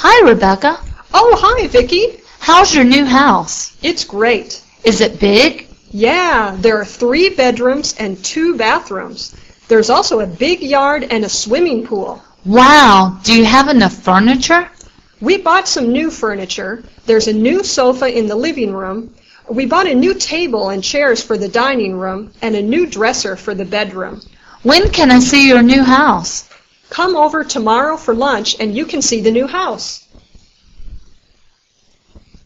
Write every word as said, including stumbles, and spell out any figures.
Hi, Rebecca. Oh, hi, Vicki. How's your new house? It's great. Is it big? Yeah, there are three bedrooms and two bathrooms. There's also a big yard and a swimming pool. Wow, do you have enough furniture? We bought some new furniture. There's a new sofa in the living room. We bought a new table and chairs for the dining room and a new dresser for the bedroom. When can I see your new house? Come over tomorrow for lunch and you can see the new house.